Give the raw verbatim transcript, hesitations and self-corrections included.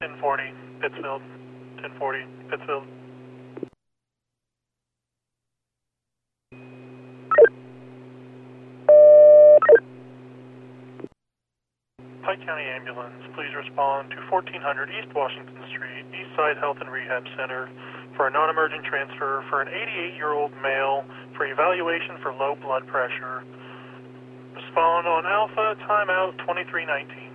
ten forty, Pittsfield. ten forty, Pittsfield. Pike County Ambulance, please respond to fourteen hundred East Washington Street, Eastside Health and Rehab Center, for a non-emergent transfer for an eighty-eight-year-old male for evaluation for low blood pressure. Respond on Alpha, timeout twenty-three nineteen.